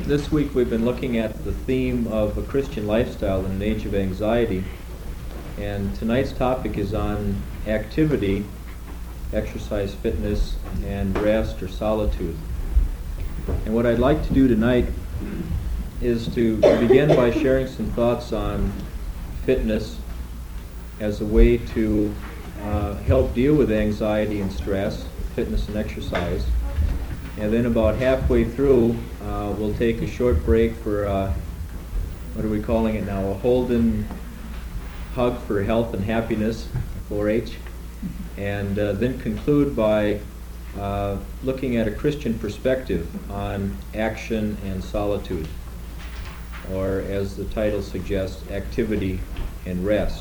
This week we've been looking at the theme of a Christian lifestyle in an age of anxiety, and tonight's topic is on activity, exercise, fitness, and rest or solitude. And what I'd like to do tonight is to begin by sharing some thoughts on fitness as a way to help deal with anxiety and stress, fitness and exercise. And then about halfway through, we'll take a short break for, what are we calling it now, a Holden Hug for Health and Happiness, 4-H, and then conclude by looking at a Christian perspective on action and solitude, or as the title suggests, activity and rest.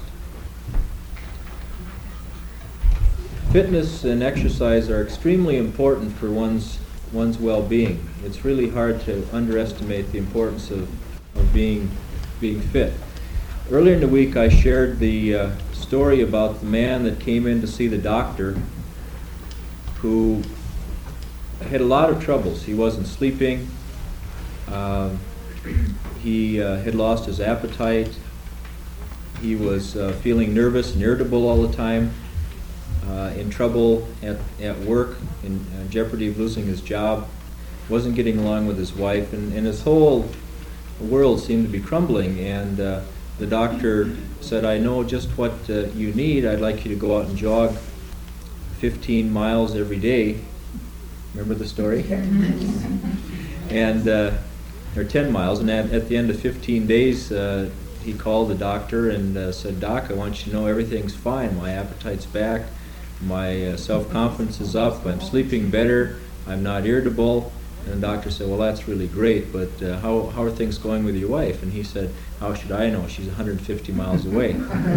Fitness and exercise are extremely important for one's well-being. It's really hard to underestimate the importance of being fit. Earlier in the week I shared the story about the man that came in to see the doctor who had a lot of troubles. He wasn't sleeping. He had lost his appetite. He was feeling nervous and irritable all the time. In trouble at work, in jeopardy of losing his job, wasn't getting along with his wife, and his whole world seemed to be crumbling. And the doctor said, "I know just what you need. I'd like you to go out and jog 15 miles every day." Remember the story? And or 10 miles. And at the end of 15 days, he called the doctor and said, "Doc, I want you to know everything's fine. My appetite's back. My self-confidence is up. I'm sleeping better. I'm not irritable." And the doctor said, "Well, that's really great, but how are things going with your wife?" And he said, "How should I know? She's 150 miles away."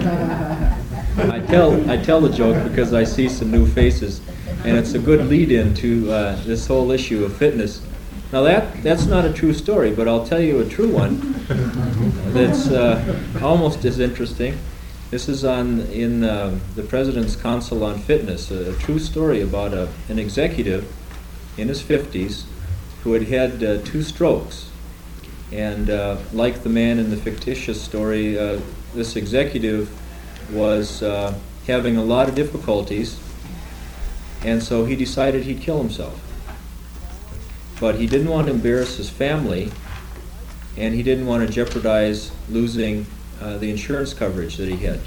I tell the joke because I see some new faces, and it's a good lead-in to this whole issue of fitness. Now that's not a true story, but I'll tell you a true one that's almost as interesting. This is in the President's Council on Fitness, a true story about an executive in his 50s who had 2 strokes. And like the man in the fictitious story, this executive was having a lot of difficulties, and so he decided he'd kill himself. But he didn't want to embarrass his family, and he didn't want to jeopardize losing the insurance coverage that he had.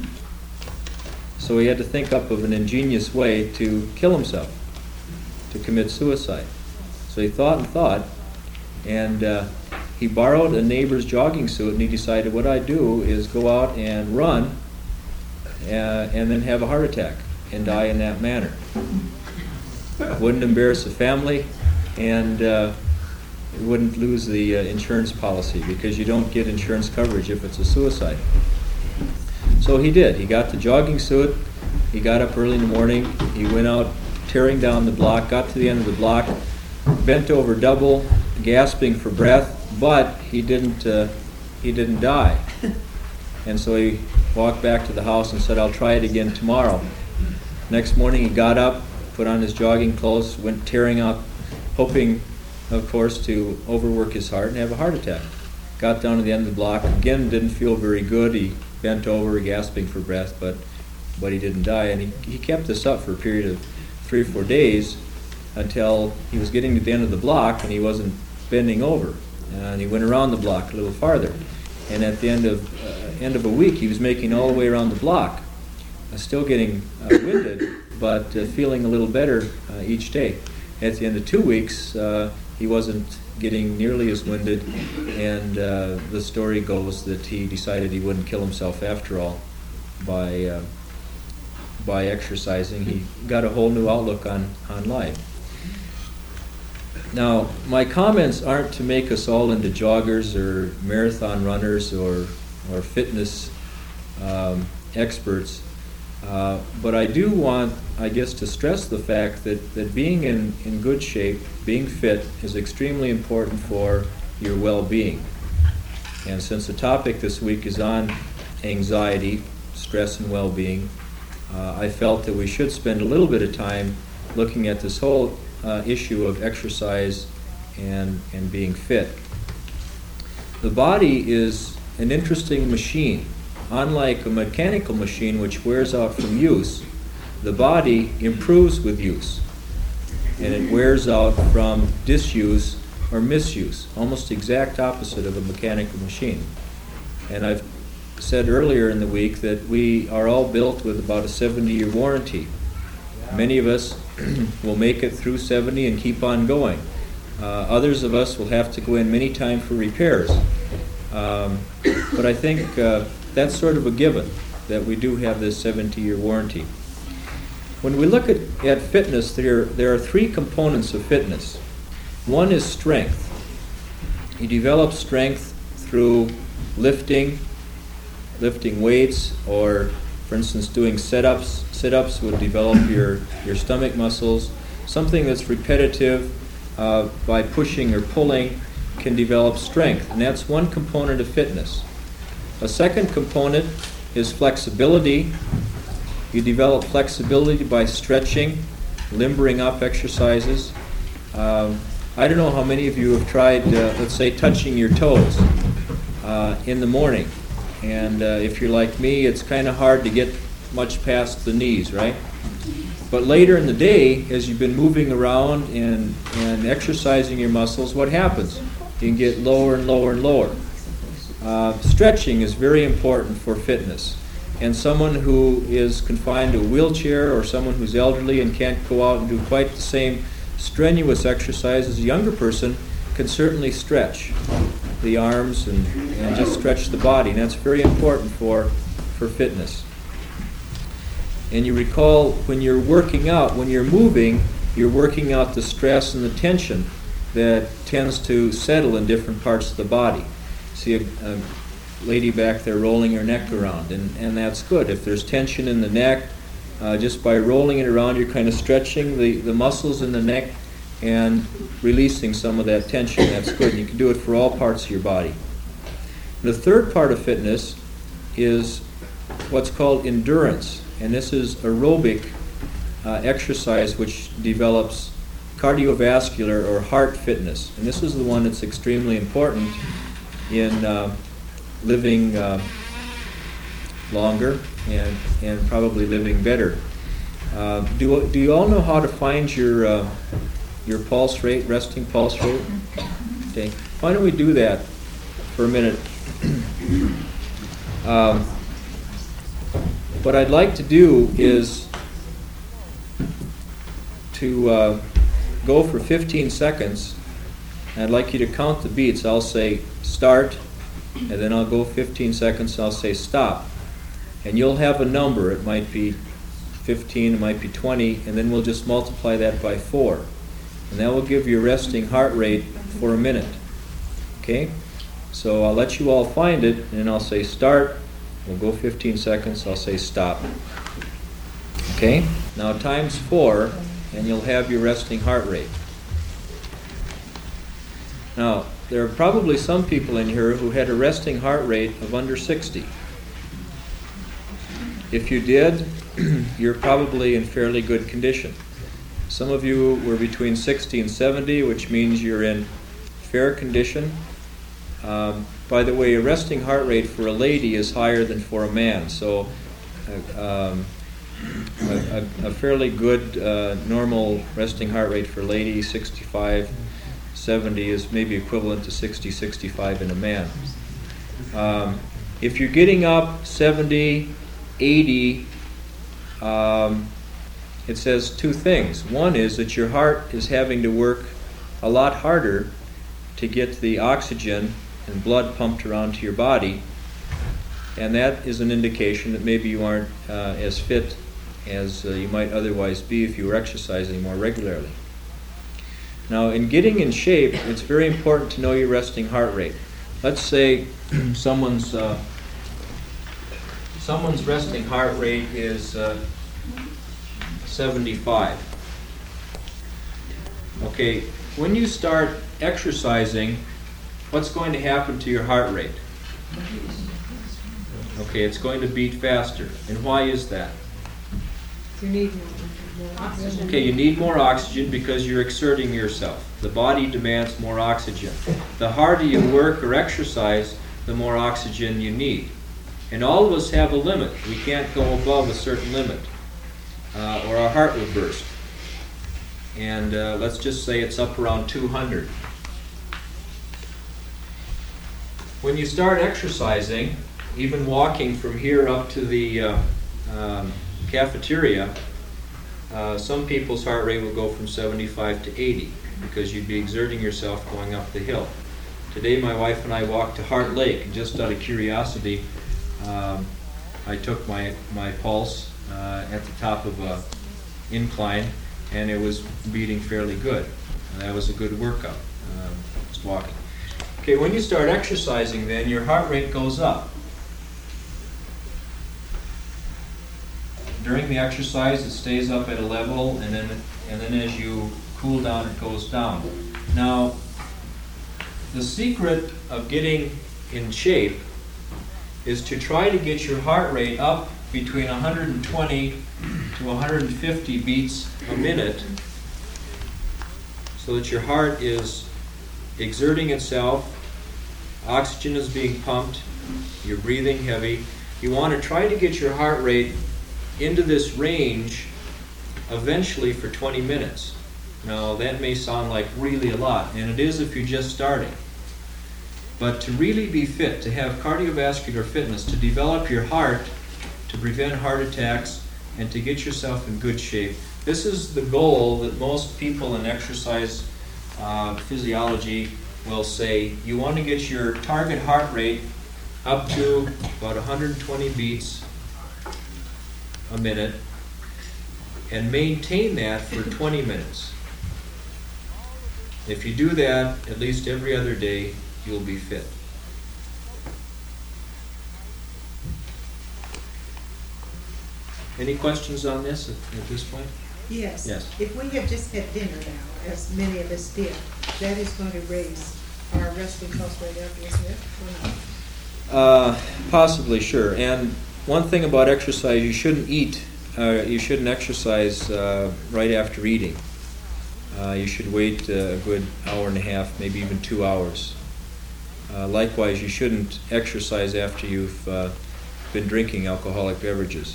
So he had to think up of an ingenious way to kill himself, to commit suicide. So he thought, and he borrowed a neighbor's jogging suit, and he decided, what I do is go out and run and then have a heart attack and die in that manner. Wouldn't embarrass the family, and wouldn't lose the insurance policy, because you don't get insurance coverage if it's a suicide. So he did. He got the jogging suit. He got up early in the morning. He went out tearing down the block, got to the end of the block, bent over double, gasping for breath, but he didn't die. And so he walked back to the house and said, "I'll try it again tomorrow." Next morning he got up, put on his jogging clothes, went tearing up, hoping, of course, to overwork his heart and have a heart attack. Got down to the end of the block, again didn't feel very good. He bent over, gasping for breath, but he didn't die. And he kept this up for a period of 3 or 4 days until he was getting to the end of the block and he wasn't bending over. And he went around the block a little farther. And at the end of a week, he was making all the way around the block, still getting winded, but feeling a little better each day. At the end of 2 weeks, he wasn't getting nearly as winded, and the story goes that he decided he wouldn't kill himself after all by exercising. He got a whole new outlook on life. Now, my comments aren't to make us all into joggers or marathon runners or fitness experts. But I do want, I guess, to stress the fact that being in good shape, being fit, is extremely important for your well-being. And since the topic this week is on anxiety, stress, and well-being, I felt that we should spend a little bit of time looking at this whole issue of exercise and being fit. The body is an interesting machine. Unlike a mechanical machine which wears out from use, the body improves with use, and it wears out from disuse or misuse, almost the exact opposite of a mechanical machine. And I've said earlier in the week that we are all built with about a 70-year warranty. Many of us will make it through 70 and keep on going. Others of us will have to go in many times for repairs. But I think that's sort of a given, that we do have this 70-year warranty. When we look at fitness, there are three components of fitness. One is strength. You develop strength through lifting weights, or for instance doing sit-ups. Sit-ups would develop your stomach muscles. Something that's repetitive by pushing or pulling can develop strength, and that's one component of fitness. A second component is flexibility. You develop flexibility by stretching, limbering up exercises. I don't know how many of you have tried, let's say, touching your toes in the morning. And if you're like me, it's kind of hard to get much past the knees, right? But later in the day, as you've been moving around and exercising your muscles, what happens? You can get lower and lower and lower. Stretching is very important for fitness. And someone who is confined to a wheelchair, or someone who's elderly and can't go out and do quite the same strenuous exercise as a younger person, can certainly stretch the arms and just stretch the body. And that's very important for fitness. And you recall, when you're working out, when you're moving, you're working out the stress and the tension that tends to settle in different parts of the body. See a lady back there rolling her neck around, and that's good. If there's tension in the neck, just by rolling it around, you're kind of stretching the muscles in the neck and releasing some of that tension. That's good. You can do it for all parts of your body. The third part of fitness is what's called endurance, and this is aerobic exercise which develops cardiovascular or heart fitness. And this is the one that's extremely important in living longer and probably living better. Do you all know how to find your pulse rate, resting pulse rate? Okay. Why don't we do that for a minute? What I'd like to do is to go for 15 seconds. I'd like you to count the beats. I'll say start, and then I'll go 15 seconds, I'll say stop. And you'll have a number. It might be 15, it might be 20, and then we'll just multiply that by 4. And that will give you a resting heart rate for a minute. Okay? So I'll let you all find it, and then I'll say start. We'll go 15 seconds, I'll say stop. Okay? Now times 4, and you'll have your resting heart rate. Now, there are probably some people in here who had a resting heart rate of under 60. If you did, you're probably in fairly good condition. Some of you were between 60 and 70, which means you're in fair condition. By the way, a resting heart rate for a lady is higher than for a man, so a fairly good normal resting heart rate for a lady, 65, 70, is maybe equivalent to 60, 65 in a man. If you're getting up 70, 80, it says two things. One is that your heart is having to work a lot harder to get the oxygen and blood pumped around to your body, and that is an indication that maybe you aren't as fit as you might otherwise be if you were exercising more regularly. Now, in getting in shape, it's very important to know your resting heart rate. Let's say someone's resting heart rate is 75. Okay, when you start exercising, what's going to happen to your heart rate? Okay, it's going to beat faster. And why is that? You need more. Oxygen. Okay, you need more oxygen because you're exerting yourself. The body demands more oxygen. The harder you work or exercise, the more oxygen you need. And all of us have a limit. We can't go above a certain limit, or our heart will burst. And let's just say it's up around 200. When you start exercising, even walking from here up to the cafeteria, some people's heart rate will go from 75 to 80 because you'd be exerting yourself going up the hill. Today my wife and I walked to Heart Lake, and just out of curiosity, I took my pulse at the top of an incline, and it was beating fairly good. That was a good workout, just walking. Okay, when you start exercising then, your heart rate goes up. During the exercise, it stays up at a level, and then as you cool down, it goes down. Now, the secret of getting in shape is to try to get your heart rate up between 120 to 150 beats a minute, so that your heart is exerting itself, oxygen is being pumped, you're breathing heavy. You want to try to get your heart rate into this range eventually for 20 minutes. Now that may sound like really a lot, and it is if you're just starting. But to really be fit, to have cardiovascular fitness, to develop your heart, to prevent heart attacks, and to get yourself in good shape, this is the goal that most people in exercise physiology will say. You want to get your target heart rate up to about 120 beats a minute and maintain that for 20 minutes. If you do that at least every other day, you'll be fit. Any questions on this at this point? Yes. Yes. If we have just had dinner now, as many of us did, that is going to raise our resting pulse rate up, isn't it? Or not? Possibly, sure. And one thing about exercise, you shouldn't exercise right after eating. You should wait a good hour and a half, maybe even 2 hours. Likewise, you shouldn't exercise after you've been drinking alcoholic beverages.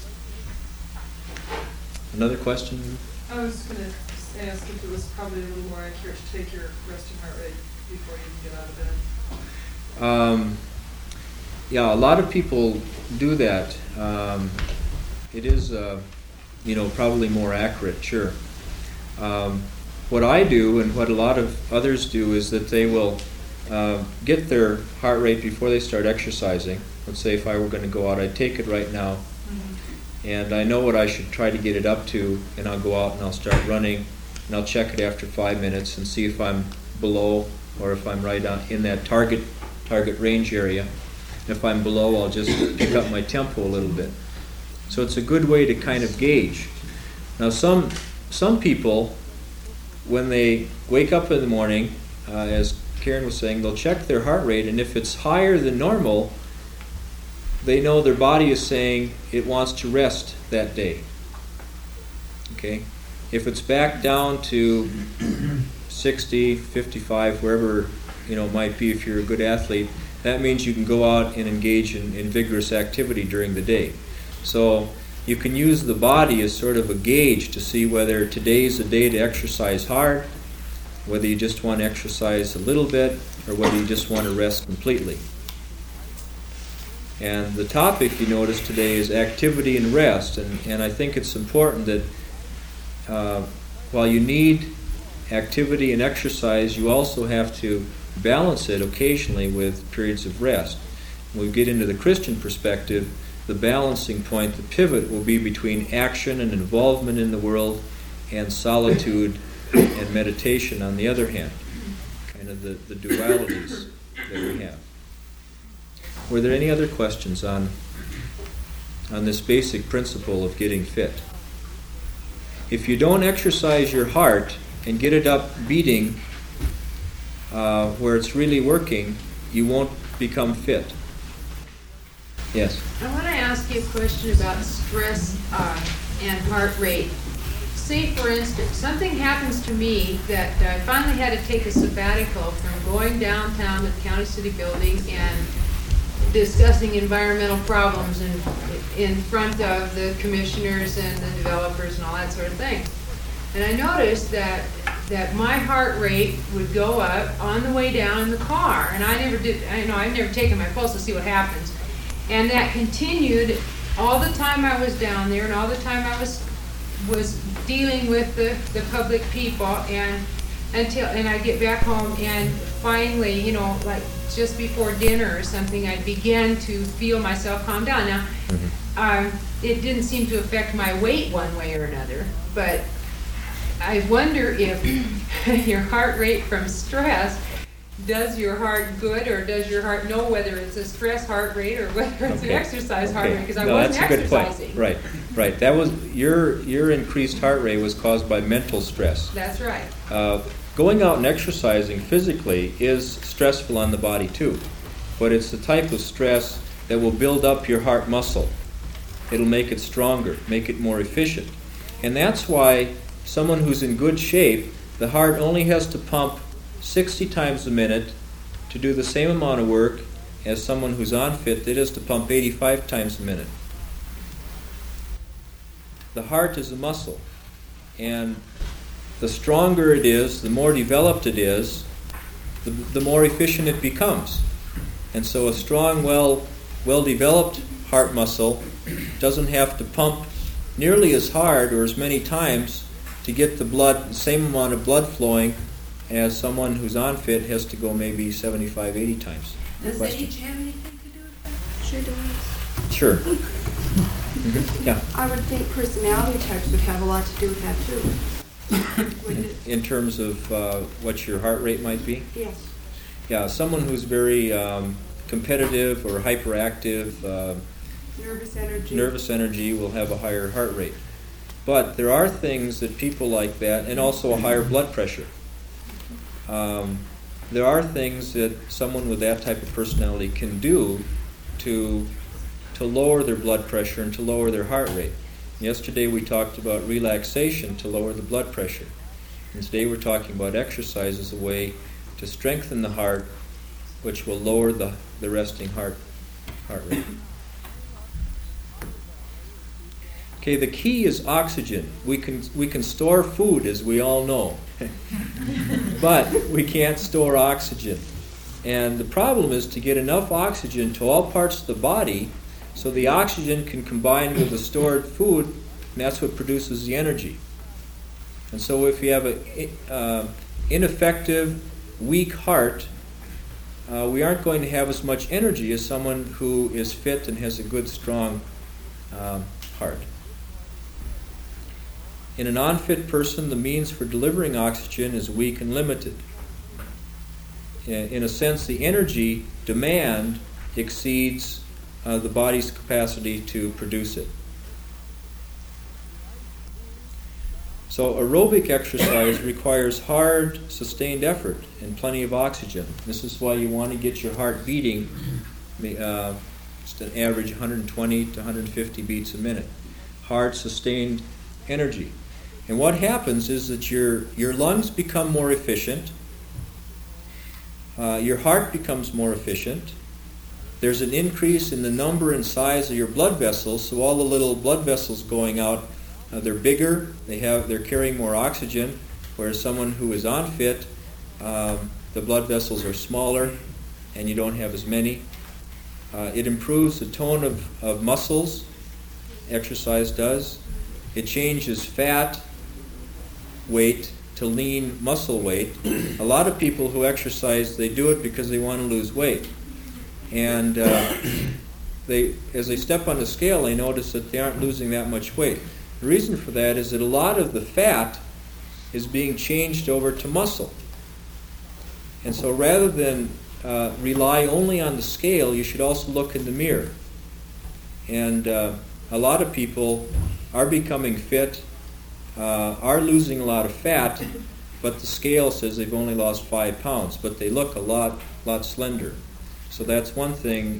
Another question? I was going to ask if it was probably a little more accurate to take your resting heart rate before you can get out of bed. Yeah, a lot of people do that. It is, probably more accurate, sure. What I do and what a lot of others do is that they will get their heart rate before they start exercising. Let's say if I were going to go out, I'd take it right now. And I know what I should try to get it up to, and I'll go out and I'll start running, and I'll check it after 5 minutes and see if I'm below or if I'm right on in that target range area. If I'm below, I'll just pick up my tempo a little bit. So it's a good way to kind of gauge. Now some people, when they wake up in the morning, as Karen was saying, they'll check their heart rate, and if it's higher than normal, they know their body is saying it wants to rest that day. Okay? If it's back down to 60, 55, wherever it might be if you're a good athlete, that means you can go out and engage in vigorous activity during the day. So you can use the body as sort of a gauge to see whether today's a day to exercise hard, whether you just want to exercise a little bit, or whether you just want to rest completely. And the topic, you notice, today is activity and rest. And I think it's important that while you need activity and exercise, you also have to balance it occasionally with periods of rest. When we get into the Christian perspective, the balancing point, the pivot, will be between action and involvement in the world and solitude and meditation on the other hand. Kind of the dualities that we have. Were there any other questions on this basic principle of getting fit? If you don't exercise your heart and get it up beating where it's really working, you won't become fit. Yes? I want to ask you a question about stress and heart rate. say for instance, something happens to me that I finally had to take a sabbatical from going downtown to the county city building and discussing environmental problems in front of the commissioners and the developers and all that sort of thing. And I noticed that my heart rate would go up on the way down in the car, and I've never taken my pulse to see what happens. And that continued all the time I was down there and all the time I was dealing with the public people, and I get back home, and finally, like just before dinner or something, I began to feel myself calm down. Now, it didn't seem to affect my weight one way or another, but I wonder if your heart rate from stress does your heart good, or does your heart know whether it's a stress heart rate or whether it's an exercise heart rate? Because I wasn't exercising. Right. That was your increased heart rate was caused by mental stress. That's right. Going out and exercising physically is stressful on the body too, but it's the type of stress that will build up your heart muscle. It'll make it stronger, make it more efficient. And that's why someone who's in good shape, the heart only has to pump 60 times a minute to do the same amount of work as someone who's unfit that has to pump 85 times a minute. The heart is a muscle, and the stronger it is, the more developed it is, the more efficient it becomes. And so a strong, well-developed heart muscle doesn't have to pump nearly as hard or as many times to get the same amount of blood flowing as someone who's unfit has to go maybe 75, 80 times. Does age have anything to do with that? Sure. Yeah. I would think personality types would have a lot to do with that too. In terms of what your heart rate might be? Yes. Yeah, someone who's very competitive or hyperactive, nervous energy will have a higher heart rate. But there are things that people like that, and also a higher blood pressure. There are things that someone with that type of personality can do to lower their blood pressure and to lower their heart rate. Yesterday we talked about relaxation to lower the blood pressure. And today we're talking about exercise as a way to strengthen the heart, which will lower the resting heart rate. Okay, the key is oxygen. We can store food, as we all know, but we can't store oxygen. And the problem is to get enough oxygen to all parts of the body so the oxygen can combine with the stored food, and that's what produces the energy. And so if you have an ineffective, weak heart, we aren't going to have as much energy as someone who is fit and has a good, strong heart. In a non-fit person, the means for delivering oxygen is weak and limited. In a sense, the energy demand exceeds the body's capacity to produce it. So aerobic exercise requires hard, sustained effort and plenty of oxygen. This is why you want to get your heart beating just an average 120 to 150 beats a minute. Hard, sustained energy. And what happens is that your lungs become more efficient. Your heart becomes more efficient. There's an increase in the number and size of your blood vessels, so all the little blood vessels going out, they're bigger, they're carrying more oxygen, whereas someone who is unfit, the blood vessels are smaller and you don't have as many. It improves the tone of muscles, exercise does. It changes fat weight to lean muscle weight. A lot of people who exercise, they do it because they want to lose weight. And as they step on the scale, they notice that they aren't losing that much weight. The reason for that is that a lot of the fat is being changed over to muscle. And so rather than rely only on the scale, you should also look in the mirror. And a lot of people are becoming fit, are losing a lot of fat, but the scale says they've only lost 5 pounds, but they look a lot slender. So that's one thing,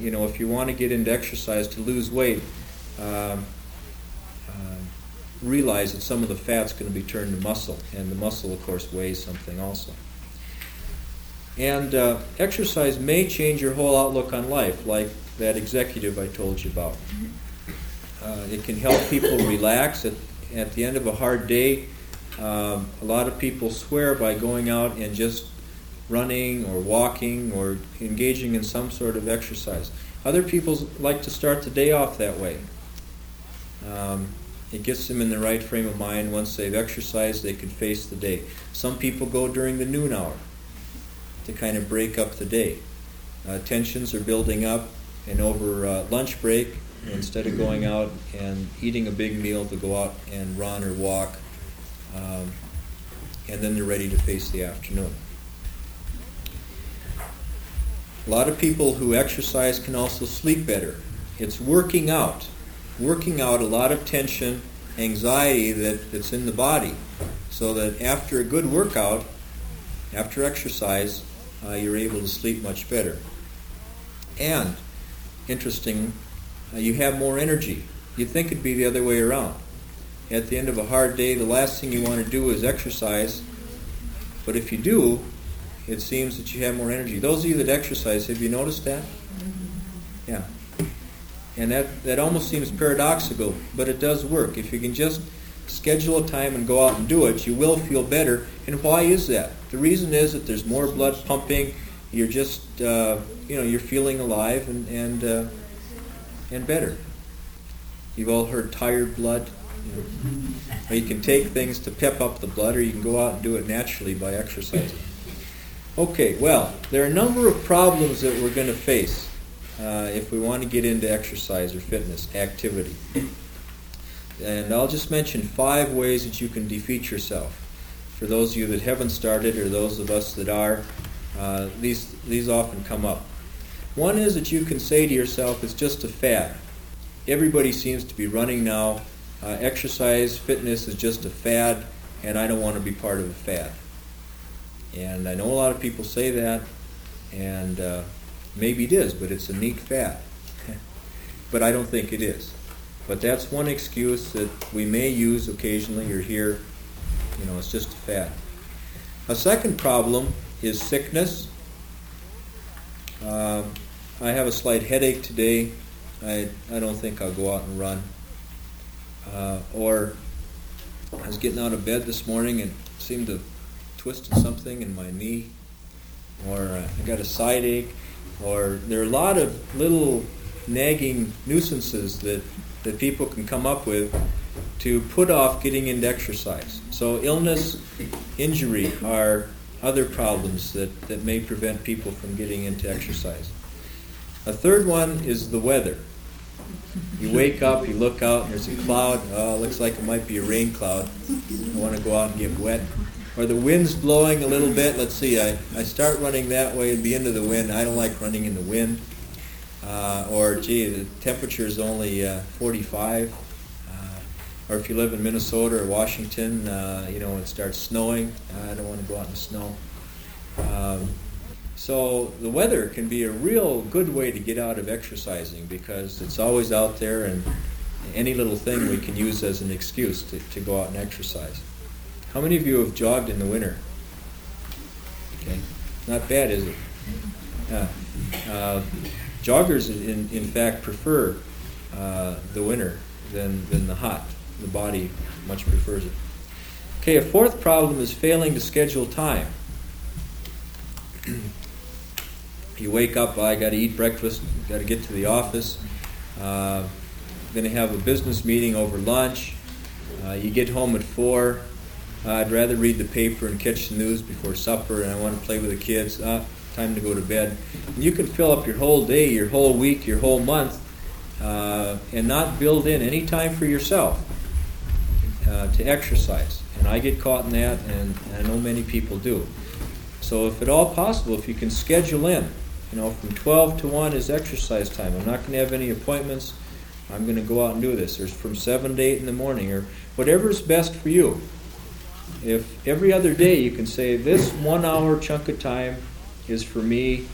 realize that some of the fat's going to be turned to muscle, and the muscle, of course, weighs something also. And exercise may change your whole outlook on life, like that executive I told you about. It can help people relax at the end of a hard day. A lot of people swear by going out and just running or walking or engaging in some sort of exercise. Other people like to start the day off that way. It gets them in the right frame of mind. Once they've exercised, they can face the day. Some people go during the noon hour to kind of break up the day. Tensions are building up, and over lunch break, instead of going out and eating a big meal, to go out and run or walk, and then they're ready to face the afternoon. A lot of people who exercise can also sleep better. It's working out a lot of tension, anxiety that's in the body, so that after a good workout, after exercise, you're able to sleep much better. And, interesting, you have more energy. You'd think it'd be the other way around. At the end of a hard day, the last thing you want to do is exercise, but if you do, it seems that you have more energy. Those of you that exercise, have you noticed that? Yeah. And that almost seems paradoxical, but it does work. If you can just schedule a time and go out and do it, you will feel better. And why is that? The reason is that there's more blood pumping. You're just, you're feeling alive and better. You've all heard tired blood. Or you can take things to pep up the blood, or you can go out and do it naturally by exercising. Okay, well, there are a number of problems that we're going to face if we want to get into exercise or fitness activity. And I'll just mention 5 ways that you can defeat yourself. For those of you that haven't started, or those of us that are, these often come up. One is that you can say to yourself, it's just a fad. Everybody seems to be running now. Exercise, fitness is just a fad, and I don't want to be part of a fad. And I know a lot of people say that, and maybe it is, but it's a neat fad. But I don't think it is. But that's one excuse that we may use occasionally or hear. It's just a fad. A second problem is sickness. I have a slight headache today. I don't think I'll go out and run. Or I was getting out of bed this morning and seemed to twisted something in my knee. Or I got a side ache. Or there are a lot of little nagging nuisances that people can come up with to put off getting into exercise. So illness, injury are other problems that may prevent people from getting into exercise. A third one is the weather. You wake up, you look out, and there's a cloud. Oh, it looks like it might be a rain cloud. I want to go out and get wet. Or the wind's blowing a little bit. Let's see, I start running that way and be into the wind. I don't like running in the wind. Or, the temperature is only 45. Or if you live in Minnesota or Washington, it starts snowing. I don't want to go out in the snow. So the weather can be a real good way to get out of exercising, because it's always out there, and any little thing we can use as an excuse to go out and exercise. How many of you have jogged in the winter? Okay, not bad, is it? Joggers, in fact, prefer the winter than the hot. The body much prefers it. Okay, a fourth problem is failing to schedule time. You wake up, I got to eat breakfast, got to get to the office, going to have a business meeting over lunch. You get home at 4. I'd rather read the paper and catch the news before supper, and I want to play with the kids. Time to go to bed. And you can fill up your whole day, your whole week, your whole month, and not build in any time for yourself to exercise. And I get caught in that, and I know many people do. So if at all possible, if you can schedule in, from 12 to 1 is exercise time. I'm not going to have any appointments. I'm going to go out and do this. Or from 7 to 8 in the morning, or whatever is best for you. If every other day you can say, this 1 hour chunk of time is for me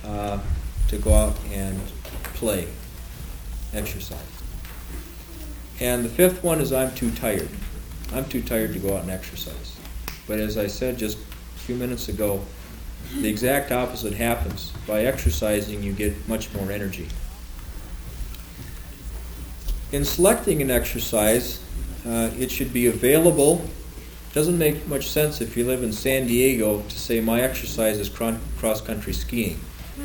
to go out and play, exercise. And the fifth one is I'm too tired. I'm too tired to go out and exercise. But as I said just a few minutes ago, the exact opposite happens. By exercising, you get much more energy. In selecting an exercise, it should be available. It doesn't make much sense if you live in San Diego to say my exercise is cross-country skiing.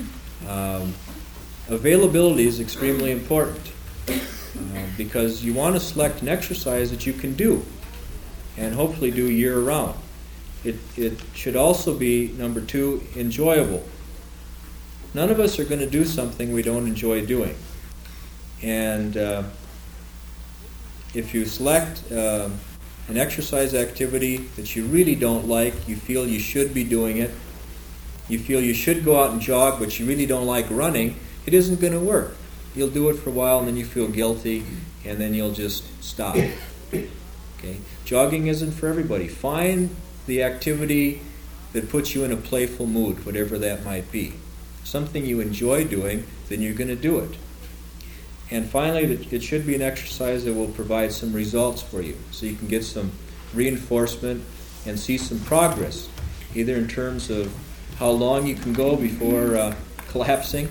Availability is extremely important because you want to select an exercise that you can do and hopefully do year-round. It should also be, number 2, enjoyable. None of us are going to do something we don't enjoy doing. And if you select an exercise activity that you really don't like, you feel you should be doing it, you feel you should go out and jog, but you really don't like running, it isn't going to work. You'll do it for a while, and then you feel guilty, and then you'll just stop. Okay? Jogging isn't for everybody. Find the activity that puts you in a playful mood, whatever that might be. Something you enjoy doing, then you're going to do it. And finally, it should be an exercise that will provide some results for you, so you can get some reinforcement and see some progress, either in terms of how long you can go before collapsing,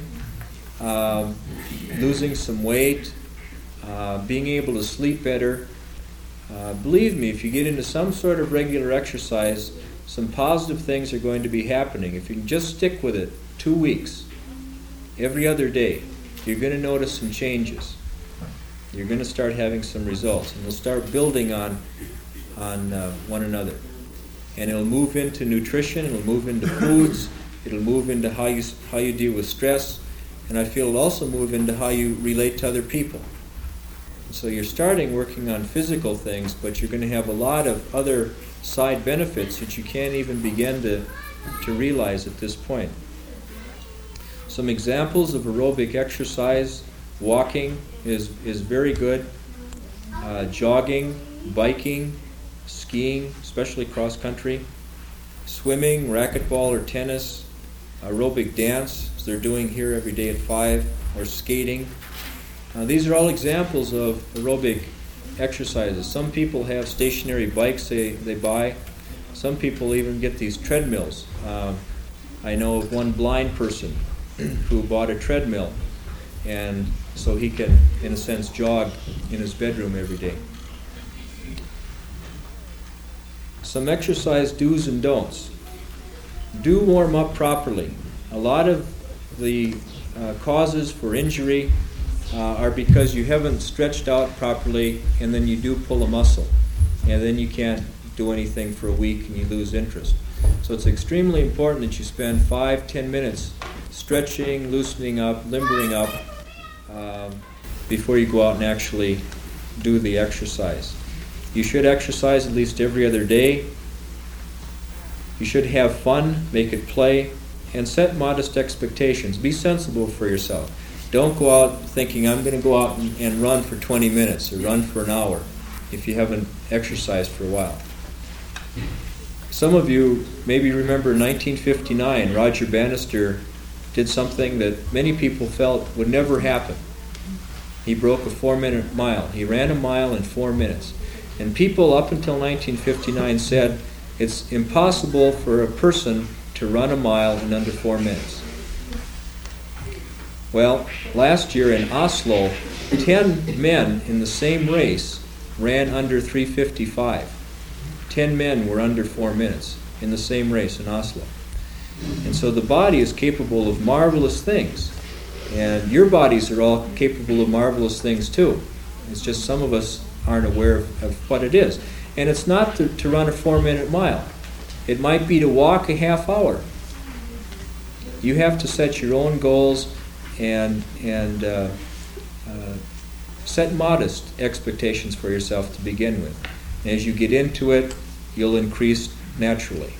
losing some weight, being able to sleep better. Believe me, if you get into some sort of regular exercise, some positive things are going to be happening. If you can just stick with it 2 weeks, every other day, you're going to notice some changes. You're going to start having some results, and you'll start building on one another. And it'll move into nutrition, it'll move into foods, it'll move into how you deal with stress, and I feel it'll also move into how you relate to other people. So you're starting working on physical things, but you're going to have a lot of other side benefits that you can't even begin to realize at this point. Some examples of aerobic exercise: walking is very good, jogging, biking, skiing, especially cross country, swimming, racquetball or tennis, aerobic dance, as they're doing here every day at 5, or skating. These are all examples of aerobic exercises. Some people have stationary bikes they buy. Some people even get these treadmills. I know of one blind person who bought a treadmill, and so he can, in a sense, jog in his bedroom every day. Some exercise do's and don'ts. Do warm up properly. A lot of the causes for injury are because you haven't stretched out properly, and then you do pull a muscle, and then you can't do anything for a week and you lose interest. So it's extremely important that you spend 5-10 minutes stretching, loosening up, limbering up before you go out and actually do the exercise. You should exercise at least every other day. You should have fun, make it play, and set modest expectations. Be sensible for yourself. Don't go out thinking, I'm going to go out and run for 20 minutes or run for an hour if you haven't exercised for a while. Some of you maybe remember 1959, Roger Bannister did something that many people felt would never happen. He broke a 4-minute mile. He ran a mile in 4 minutes. And people up until 1959 said it's impossible for a person to run a mile in under 4 minutes. Well, last year in Oslo, 10 men in the same race ran under 3:55. 10 men were under 4 minutes in the same race in Oslo. And so the body is capable of marvelous things. And your bodies are all capable of marvelous things too. It's just some of us aren't aware of what it is. And it's not to run a 4-minute mile. It might be to walk a half hour. You have to set your own goals and set modest expectations for yourself to begin with. And as you get into it, you'll increase naturally.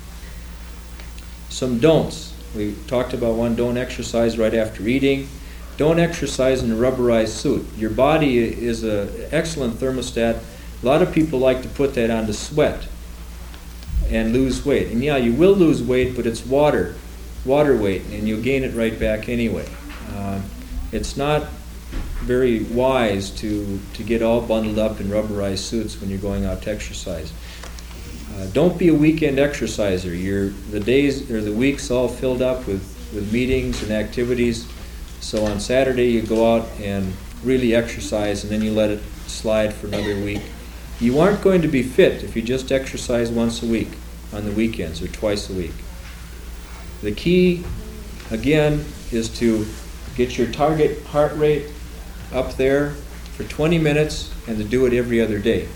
Some don'ts. We talked about one: don't exercise right after eating. Don't exercise in a rubberized suit. Your body is an excellent thermostat. A lot of people like to put that on to sweat and lose weight. And yeah, you will lose weight, but it's water weight, and you'll gain it right back anyway. It's not very wise to get all bundled up in rubberized suits when you're going out to exercise. Don't be a weekend exerciser. The days or the weeks all filled up with meetings and activities. So on Saturday you go out and really exercise, and then you let it slide for another week. You aren't going to be fit if you just exercise once a week on the weekends or twice a week. The key, again, is to get your target heart rate up there for 20 minutes and to do it every other day.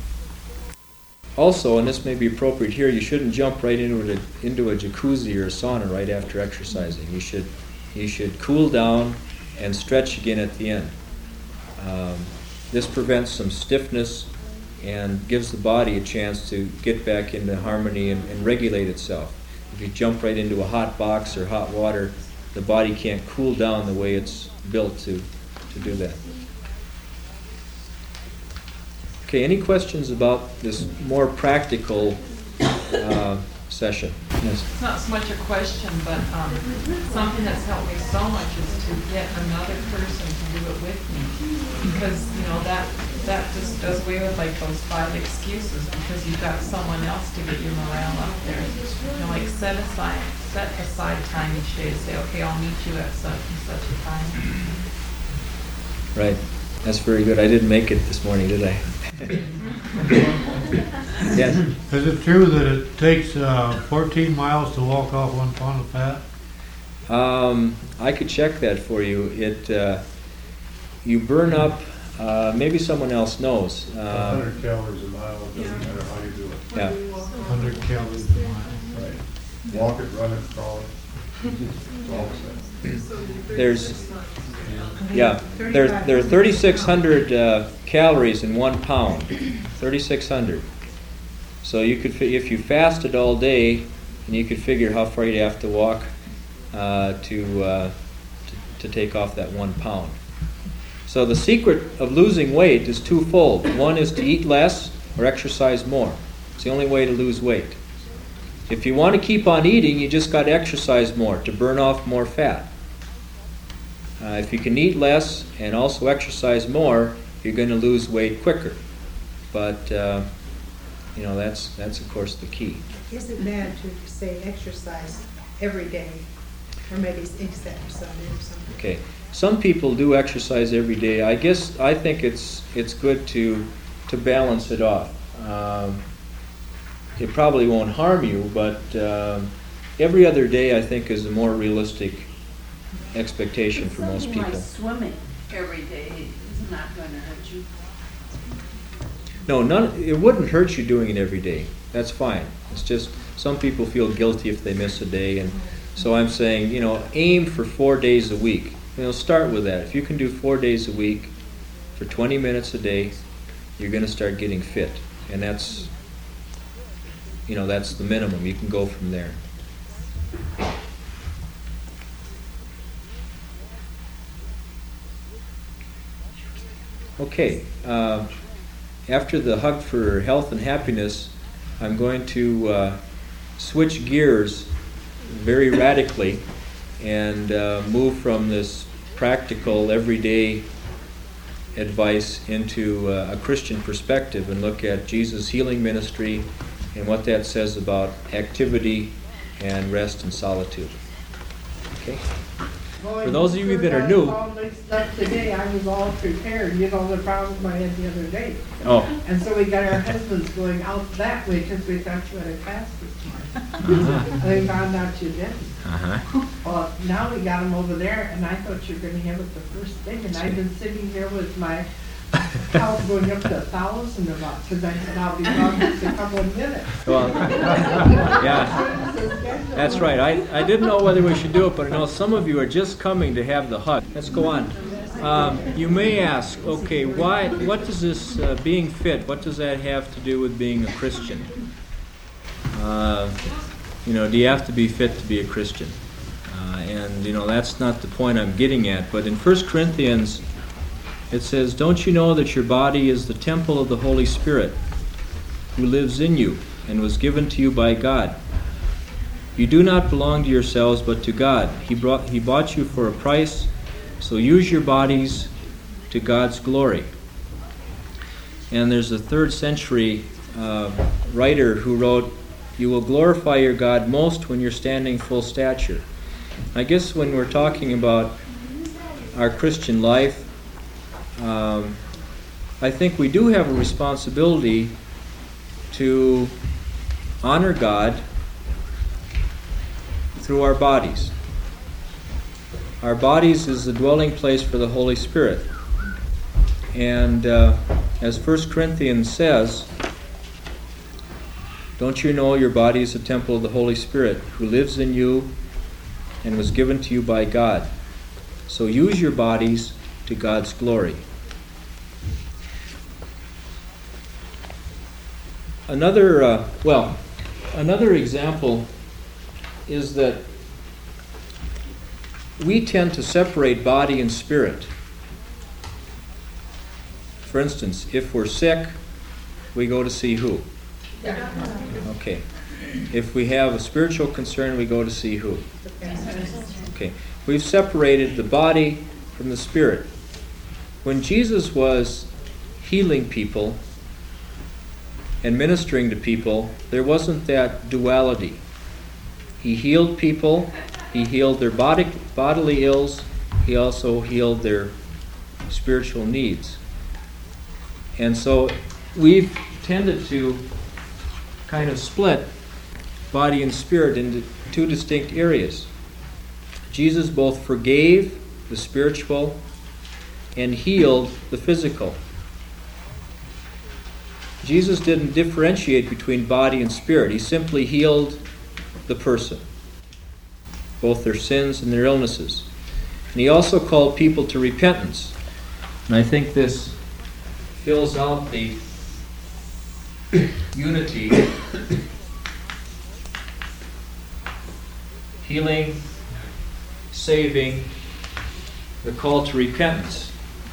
Also, and this may be appropriate here, you shouldn't jump right into a jacuzzi or a sauna right after exercising. You should cool down and stretch again at the end. This prevents some stiffness and gives the body a chance to get back into harmony and regulate itself. If you jump right into a hot box or hot water, the body can't cool down the way it's built to do that. Okay, any questions about this more practical session? Yes. It's not so much a question, but something that's helped me so much is to get another person to do it with me, because that just does away with like those 5 excuses, because you've got someone else to get your morale up there. Like set aside time each day to say, okay, I'll meet you at such and such a time. Right. That's very good. I didn't make it this morning, did I? Yes. Is it true that it takes 14 miles to walk off 1 pound of fat? I could check that for you. You burn up. Maybe someone else knows. 100 calories a mile. It doesn't matter how you do it. Yeah. 100 calories a mile. Right. Walk it, run it, crawl it. It's all the same. There are 3,600 calories in 1 pound. 3,600. So you could, if you fasted all day, and you could figure how far you'd have to walk to take off that 1 pound. So the secret of losing weight is twofold. One is to eat less or exercise more. It's the only way to lose weight. If you want to keep on eating, you just got to exercise more to burn off more fat. If you can eat less and also exercise more, you're going to lose weight quicker. But that's of course the key. Is it bad to say exercise every day, or maybe except for Sunday or something? Okay. Some people do exercise every day. I think it's good to balance it off. It probably won't harm you, but every other day I think is a more realistic expectation for most people. Swimming every day is not going to hurt you. No, it wouldn't hurt you doing it every day. That's fine. It's just some people feel guilty if they miss a day, and so I'm saying, aim for 4 days a week. Start with that. If you can do 4 days a week for 20 minutes a day, you're going to start getting fit, and that's the minimum. You can go from there. Okay. After the hug for health and happiness, I'm going to switch gears very radically and move from this practical, everyday advice into a Christian perspective and look at Jesus' healing ministry and what that says about activity and rest and solitude. Okay? For those of you that are new... All mixed up today. I was all prepared. The problem I had the other day. Oh. And so we got our husbands going out that way because we thought you had a class this morning. And we found out you didn't. Well, now we got them over there, and I thought you were going to have it the first thing. And I've been sitting here with my count going up to 1,000 about, because I said I'll be gone just a couple of minutes. Well, yeah, that's right. I didn't know whether we should do it, but I know some of you are just coming to have the hug. Let's go on. You may ask, okay, what does this being fit, what does that have to do with being a Christian? Do you have to be fit to be a Christian? And that's not the point I'm getting at. But in 1 Corinthians, it says, "Don't you know that your body is the temple of the Holy Spirit, who lives in you and was given to you by God? You do not belong to yourselves, but to God. He bought you for a price, so use your bodies to God's glory. And there's a 3rd century writer who wrote, "You will glorify your God most when you're standing full stature." I guess when we're talking about our Christian life, I think we do have a responsibility to honor God through our bodies. Our bodies is the dwelling place for the Holy Spirit. And as 1 Corinthians says, don't you know your body is a temple of the Holy Spirit who lives in you and was given to you by God? So use your bodies to God's glory. Another example is that we tend to separate body and spirit. For instance, if we're sick, we go to see who? Okay. If we have a spiritual concern, we go to see who? Okay. We've separated the body from the spirit. When Jesus was healing people and ministering to people, there wasn't that duality. He healed people. He healed their bodily ills. He also healed their spiritual needs. And so we've tended to kind of split body and spirit into two distinct areas. Jesus both forgave the spiritual and healed the physical. Jesus didn't differentiate between body and spirit. He simply healed the person, both their sins and their illnesses. And he also called people to repentance. And I think this fills out the unity, healing, saving, the call to repentance.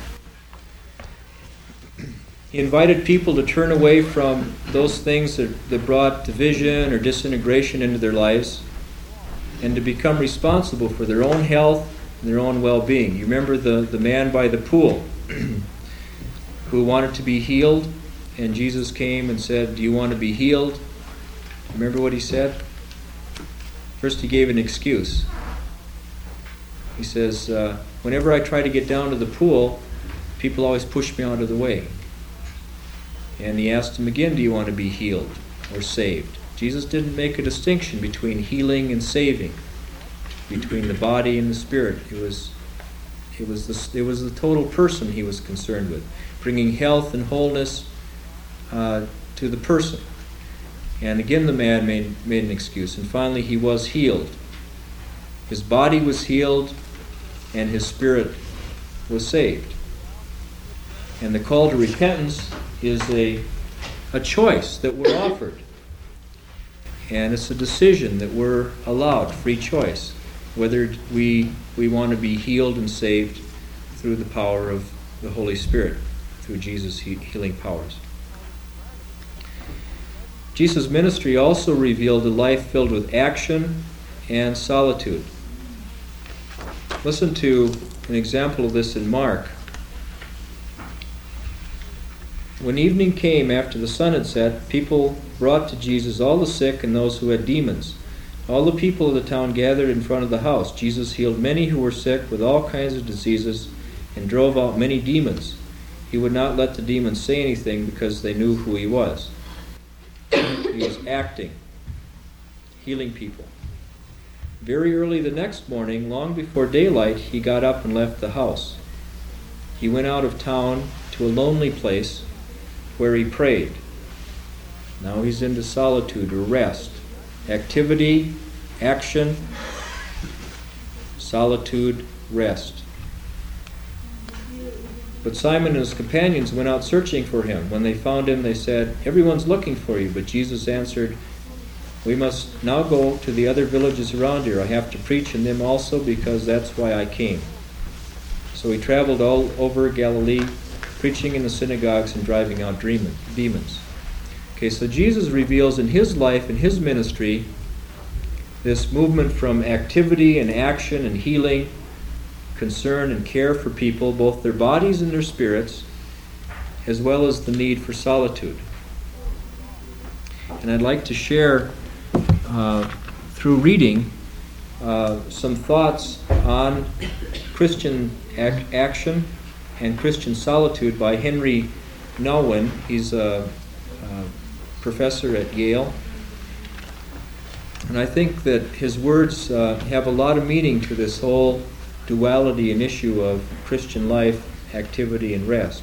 He invited people to turn away from those things that brought division or disintegration into their lives and to become responsible for their own health and their own well-being. You remember the man by the pool who wanted to be healed, and Jesus came and said, "Do you want to be healed?" Remember what he said? First he gave an excuse. He says, whenever I try to get down to the pool, people always push me out of the way. And he asked him again, "Do you want to be healed or saved?" Jesus didn't make a distinction between healing and saving, between the body and the spirit. It was the total person he was concerned with, bringing health and wholeness to the person. And again the man made an excuse, and finally he was healed. His body was healed and his spirit was saved. And the call to repentance is a choice that we're offered. And it's a decision that we're allowed, free choice, whether we want to be healed and saved through the power of the Holy Spirit, through Jesus' healing powers. Jesus' ministry also revealed a life filled with action and solitude. Listen to an example of this in Mark. When evening came after the sun had set, people brought to Jesus all the sick and those who had demons. All the people of the town gathered in front of the house. Jesus healed many who were sick with all kinds of diseases and drove out many demons. He would not let the demons say anything because they knew who he was. He was acting, healing people. Very early the next morning, long before daylight, he got up and left the house. He went out of town to a lonely place where he prayed. Now he's into solitude or rest. Activity, action, solitude, rest. But Simon and his companions went out searching for him. When they found him, they said, "Everyone's looking for you." But Jesus answered, "We must now go to the other villages around here. I have to preach in them also, because that's why I came." So he traveled all over Galilee, preaching in the synagogues and driving out demons. Okay, so Jesus reveals in his life and his ministry this movement from activity and action and healing concern and care for people, both their bodies and their spirits, as well as the need for solitude. And I'd like to share, through reading, some thoughts on Christian action and Christian solitude by Henry Nouwen. He's a professor at Yale. And I think that his words have a lot of meaning to this whole duality and issue of Christian life, activity, and rest.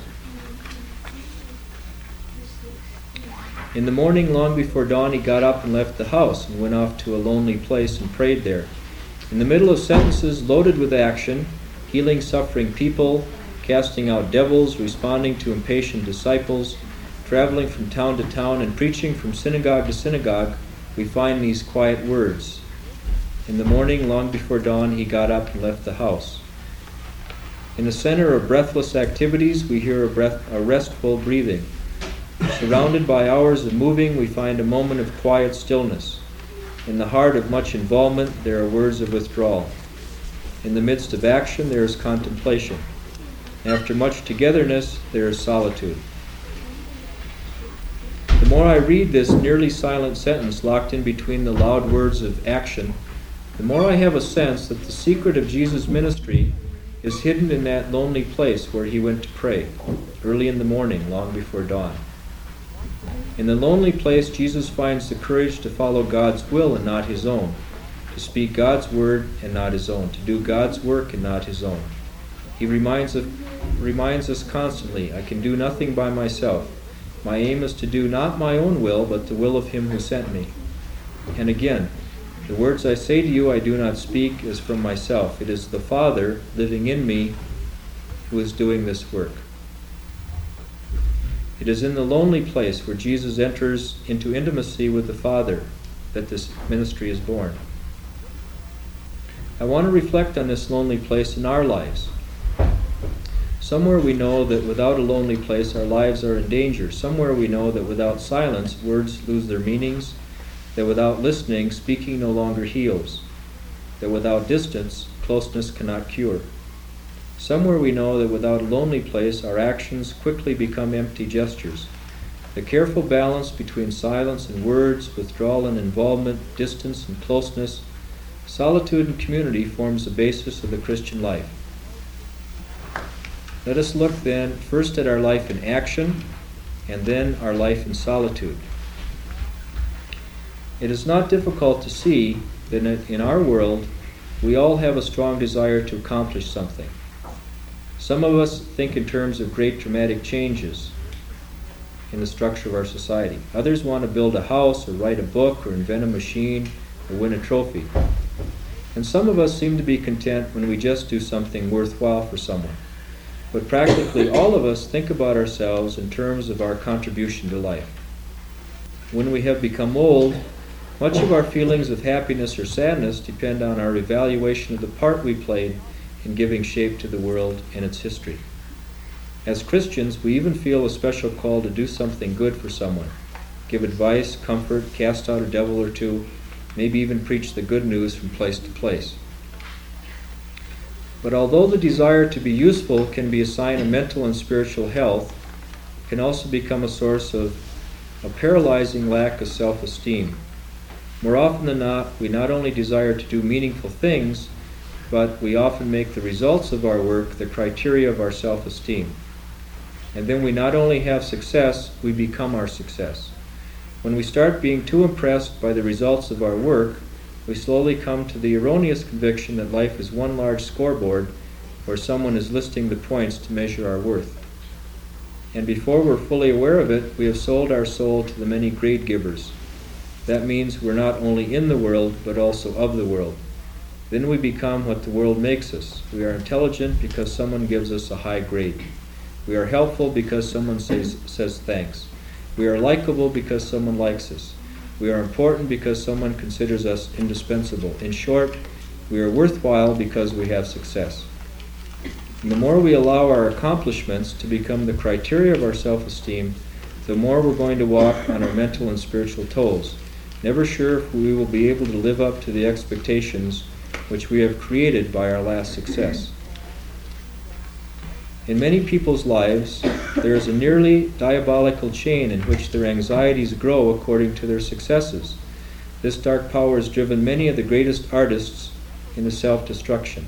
In the morning, long before dawn, he got up and left the house and went off to a lonely place and prayed there. In the middle of sentences loaded with action, healing suffering people, casting out devils, responding to impatient disciples, traveling from town to town, and preaching from synagogue to synagogue, we find these quiet words. In the morning, long before dawn, he got up and left the house. In the center of breathless activities, we hear a restful breathing. Surrounded by hours of moving, we find a moment of quiet stillness. In the heart of much involvement, there are words of withdrawal. In the midst of action, there is contemplation. After much togetherness, there is solitude. The more I read this nearly silent sentence locked in between the loud words of action, the more I have a sense that the secret of Jesus' ministry is hidden in that lonely place where he went to pray, early in the morning, long before dawn. In the lonely place, Jesus finds the courage to follow God's will and not his own, to speak God's word and not his own, to do God's work and not his own. He reminds us constantly, I can do nothing by myself. My aim is to do not my own will, but the will of him who sent me. And again, the words I say to you I do not speak as from myself. It is the Father living in me who is doing this work. It is in the lonely place where Jesus enters into intimacy with the Father that this ministry is born. I want to reflect on this lonely place in our lives. Somewhere we know that without a lonely place our lives are in danger. Somewhere we know that without silence words lose their meanings, that without listening speaking no longer heals, that without distance closeness cannot cure. Somewhere we know that without a lonely place our actions quickly become empty gestures. The careful balance between silence and words, withdrawal and involvement, distance and closeness, solitude and community forms the basis of the Christian life. Let us look then first at our life in action and then our life in solitude. It is not difficult to see that in our world we all have a strong desire to accomplish something. Some of us think in terms of great dramatic changes in the structure of our society. Others want to build a house or write a book or invent a machine or win a trophy. And some of us seem to be content when we just do something worthwhile for someone. But practically all of us think about ourselves in terms of our contribution to life. When we have become old, much of our feelings of happiness or sadness depend on our evaluation of the part we played in giving shape to the world and its history. As Christians, we even feel a special call to do something good for someone, give advice, comfort, cast out a devil or two, maybe even preach the good news from place to place. But although the desire to be useful can be a sign of mental and spiritual health, it can also become a source of a paralyzing lack of self-esteem. More often than not, we not only desire to do meaningful things, but we often make the results of our work the criteria of our self-esteem. And then we not only have success, we become our success. When we start being too impressed by the results of our work, we slowly come to the erroneous conviction that life is one large scoreboard where someone is listing the points to measure our worth. And before we're fully aware of it, we have sold our soul to the many grade givers. That means we're not only in the world, but also of the world. Then we become what the world makes us. We are intelligent because someone gives us a high grade. We are helpful because someone says thanks. We are likable because someone likes us. We are important because someone considers us indispensable. In short, we are worthwhile because we have success. And the more we allow our accomplishments to become the criteria of our self-esteem, the more we're going to walk on our mental and spiritual toes, never sure if we will be able to live up to the expectations which we have created by our last success. In many people's lives, there is a nearly diabolical chain in which their anxieties grow according to their successes. This dark power has driven many of the greatest artists into self-destruction.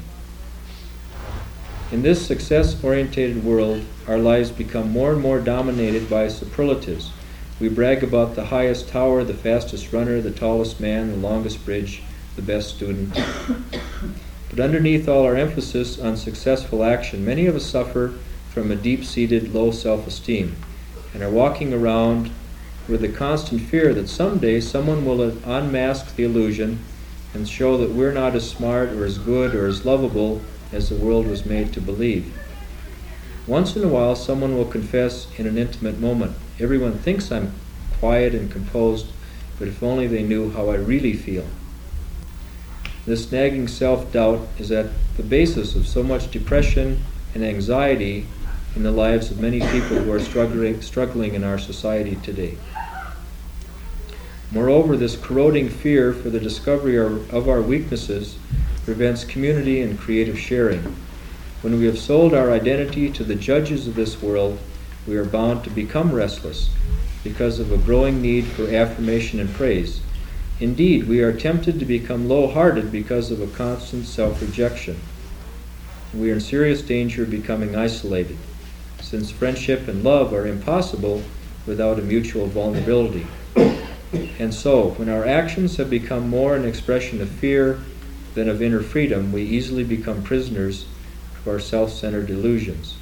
In this success-oriented world, our lives become more and more dominated by superlatives. We brag about the highest tower, the fastest runner, the tallest man, the longest bridge, the best student. But underneath all our emphasis on successful action, many of us suffer from a deep-seated low self-esteem and are walking around with the constant fear that someday someone will unmask the illusion and show that we're not as smart or as good or as lovable as the world was made to believe. Once in a while, someone will confess in an intimate moment, "Everyone thinks I'm quiet and composed, but if only they knew how I really feel." This nagging self-doubt is at the basis of so much depression and anxiety in the lives of many people who are struggling in our society today. Moreover, this corroding fear for the discovery of our weaknesses prevents community and creative sharing. When we have sold our identity to the judges of this world, we are bound to become restless because of a growing need for affirmation and praise. Indeed, we are tempted to become low-hearted because of a constant self-rejection. We are in serious danger of becoming isolated, since friendship and love are impossible without a mutual vulnerability. And so, when our actions have become more an expression of fear than of inner freedom, we easily become prisoners of our self-centered illusions.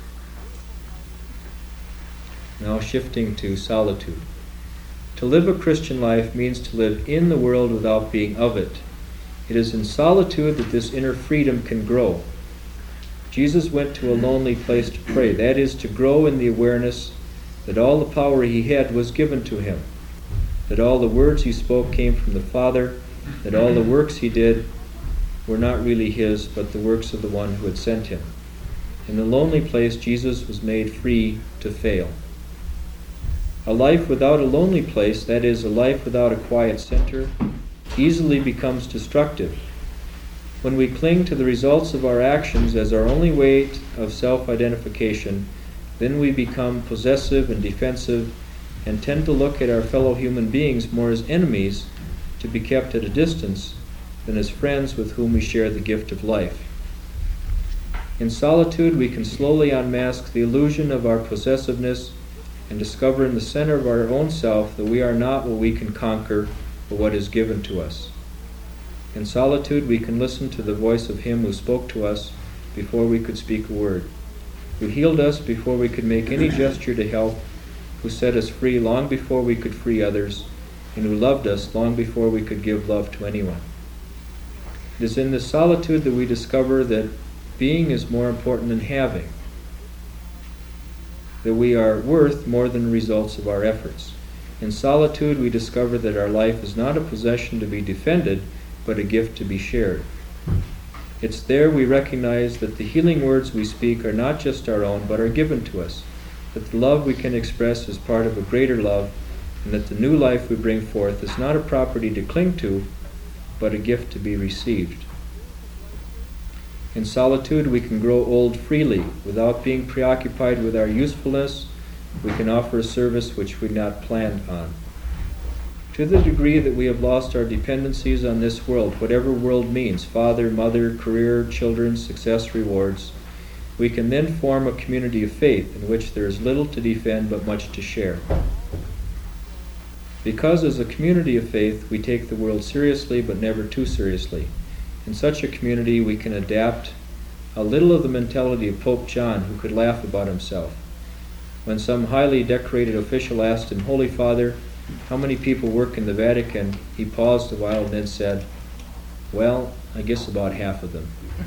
Now shifting to solitude. To live a Christian life means to live in the world without being of it. It is in solitude that this inner freedom can grow. Jesus went to a lonely place to pray, that is, to grow in the awareness that all the power he had was given to him, that all the words he spoke came from the Father, that all the works he did were not really his, but the works of the one who had sent him. In the lonely place, Jesus was made free to fail. A life without a lonely place, that is, a life without a quiet center, easily becomes destructive. When we cling to the results of our actions as our only way of self-identification, then we become possessive and defensive and tend to look at our fellow human beings more as enemies to be kept at a distance than as friends with whom we share the gift of life. In solitude, we can slowly unmask the illusion of our possessiveness and discover in the center of our own self that we are not what we can conquer, but what is given to us. In solitude, we can listen to the voice of him who spoke to us before we could speak a word, who healed us before we could make any gesture to help, who set us free long before we could free others, and who loved us long before we could give love to anyone. It is in this solitude that we discover that being is more important than having, that we are worth more than the results of our efforts. In solitude, we discover that our life is not a possession to be defended, but a gift to be shared. It's there we recognize that the healing words we speak are not just our own, but are given to us, that the love we can express is part of a greater love, and that the new life we bring forth is not a property to cling to, but a gift to be received. In solitude, we can grow old freely, without being preoccupied with our usefulness. We can offer a service which we had not planned on. To the degree that we have lost our dependencies on this world, whatever world means, father, mother, career, children, success, rewards, we can then form a community of faith in which there is little to defend but much to share. Because as a community of faith, we take the world seriously but never too seriously. In such a community, we can adapt a little of the mentality of Pope John, who could laugh about himself. When some highly decorated official asked him, "Holy Father, how many people work in the Vatican?" he paused a while and then said, "Well, I guess about half of them."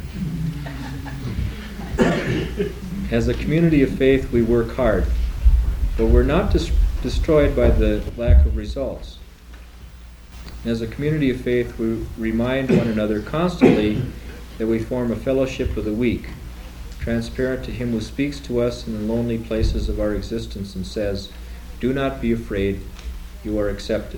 As a community of faith, we work hard, but we're not destroyed by the lack of results. As a community of faith, we remind one another constantly that we form a fellowship of the weak, transparent to him who speaks to us in the lonely places of our existence and says, "Do not be afraid, you are accepted."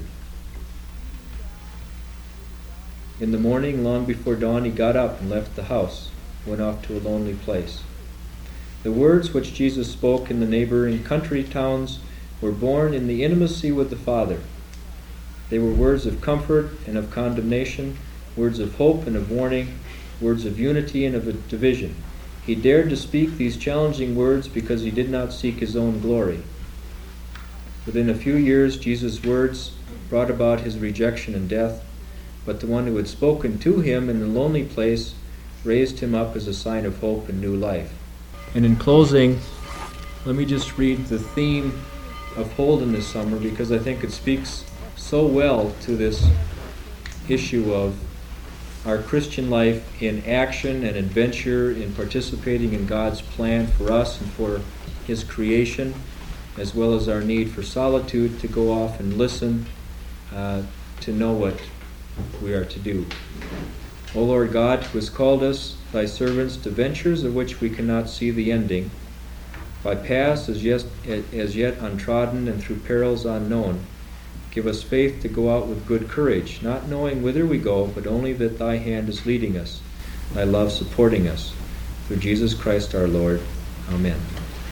In the morning, long before dawn, he got up and left the house, went off to a lonely place. The words which Jesus spoke in the neighboring country towns were born in the intimacy with the Father. They were words of comfort and of condemnation, words of hope and of warning, words of unity and of division. He dared to speak these challenging words because he did not seek his own glory. Within a few years, Jesus' words brought about his rejection and death, but the one who had spoken to him in the lonely place raised him up as a sign of hope and new life. And in closing, let me just read the theme of Holden this summer, because I think it speaks so well to this issue of our Christian life in action and adventure, in participating in God's plan for us and for His creation, as well as our need for solitude to go off and listen to know what we are to do. O Lord God, who has called us, thy servants, to ventures of which we cannot see the ending, by paths as yet untrodden and through perils unknown, give us faith to go out with good courage, not knowing whither we go, but only that thy hand is leading us, thy love supporting us. Through Jesus Christ our Lord. Amen.